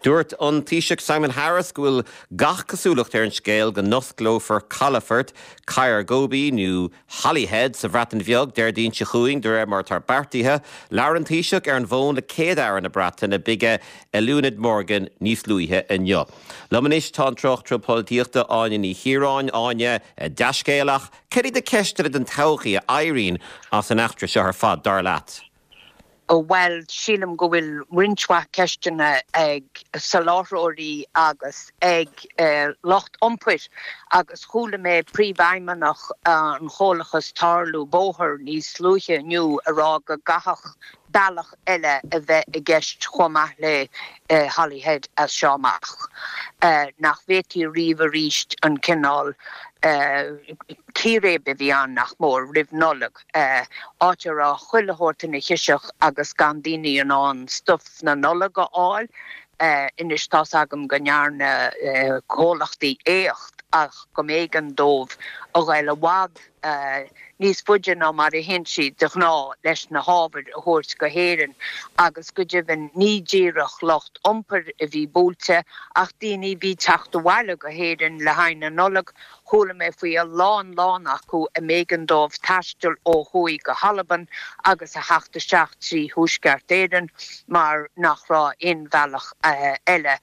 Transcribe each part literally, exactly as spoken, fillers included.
Dúirt an Taoiseach Simon Harris go bhfuil gach cosúlacht ar an scéal go Nuthglófar Calafort, Cair Gobi nó Holyhead sa bhreatain bheag deir dín se chuing de raibh mar tar beartaithe, lear an Taoiseach ar an bhón le céad air na breatain na bige Eluned Morgan níos luithe inniu. Lomanis tá troch tro políochta áine ní hiráin áine deascéalach, ceirí de ceistere den tauchaí a Irene as an achtra se ar fad dar leat. Oh, well, sílim go bhfuil rinchwa ceistena ag saláthróirí agus ag uh, locht ompir agus chúla mé príomhaimeannach uh, an chólachas tarlú bóthir níos luithe nniu ará go gahach dalach eile a bheith a gceist chomach le uh, Holyhead as seomach. Uh, nach bhétí riomh a ríist an cinál Círe be bhí an nach mór rih nolag áte rá chuilehoirta na hiiseach agus gandíní an an stuff na nolag a áil inis tás agam go nearna cólachtaí éocht ach go méid an dómh a ghaile bhád níos fuide ná mar a hen siad de gná leis na hábhar a thuairt go héireann agus go dtibhann ní díreach locht ompar a bhí búilte ach daoine bhí teachta bhaile go héireann le hain na nolag chola mé faoi a lán lán acu a méid an dómh taistil ó thuaigh go Halaban agus a heachta seach trí thuaisceart éireann mar nach rá inmhealach eile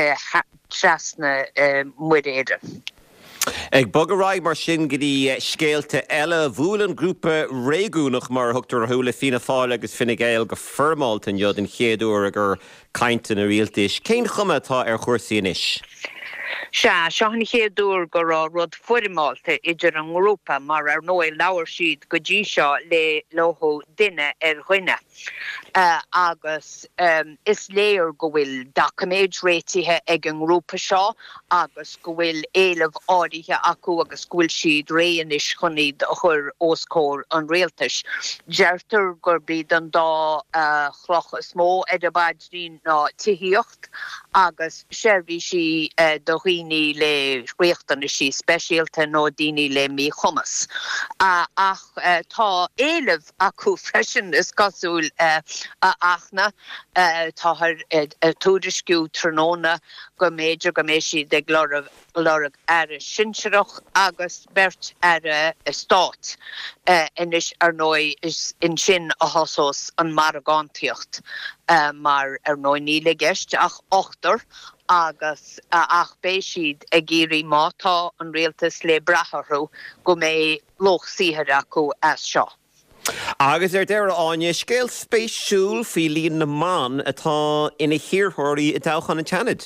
trasna muid éireann. Ag bogaráid mar sin go dtí scéalta eile bhualann grúpa réagúnach mar thugtar thula fina fáil agus fina géal go formáilt an jod an chéadúir a gur caintean a rialtais. Cén chuma atá ar chóirsaí inis? Se seanna chéadúr go rá rud fuimáilte idir an Europa mar ar nóid leabhar siad go dtí seo le lothu duine ar dhuine. Uh, agus um, is léir go bhfuil dacaméid réitithe ag an grúpa seo agus go bhfuil éilemh áirithe acu agus go bhfuil siad réanis chunaid a chur oscóir an réaltais. Deirtar gur bíad an dá uh, chlochas mó edabadrín ná tithíocht agus seirbhí si uh, do rií le réachtainna si speisialta nó daoine le mí chumas. Uh, ach uh, tá éilemh acu freisin is cosúil uh, a achna uh, táthar uh, túrisciú tróna go méidir go méid siad ag lorg ar a sinsearach agus bert ar a stát uh, inis ar nói is in sin a hosós an maragántíocht uh, mar ar nói níle gceist ach ochtar agus uh, ach bé siad a géirí mátá an réaltas le bratharú go mé loch síhar acu as seo. Agus ar deir áine scéal spéisiúil fí líon na man atá ina hiorthirí i dtachan an teanad.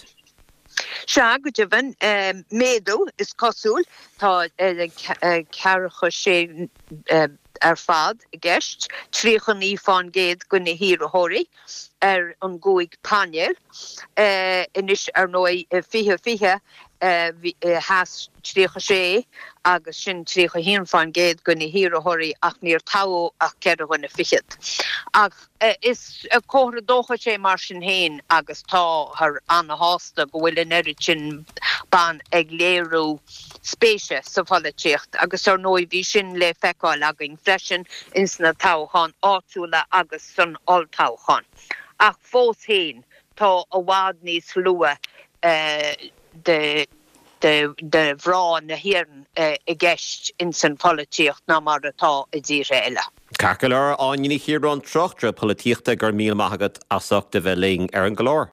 Se go dtibhann um, méadú is cosúil tá uh, cearcha sé uh, ar fad a gceist tríchan ní fáin géad go na hiorthirí ar an gúig panel uh, inis ar nói uh, fiche fiche uh, uh, has trícha sé agus sin trícha híon fáin géad go na hiorthirí ach níor táú ach cead na fichiid. Ach uh, is a córa dócha sé mar sin héin agus tá ar anna hásta go bhfuil in eiri sin ban ag léirú spéise sa folatíocht agus ar nói bhí sin le feicáil agin freisin ins na táchan áitiúla agus san alltáchan. Ach fós héin tá a bhád níos lua uh, de de de bhrá na hiarn uh, i gceist in san folatíocht ná mar atá i ddíre eile. Cacalar áine ní hiarrán trochtra políochta gur míl maithagad asach de bheith ling ar an glór.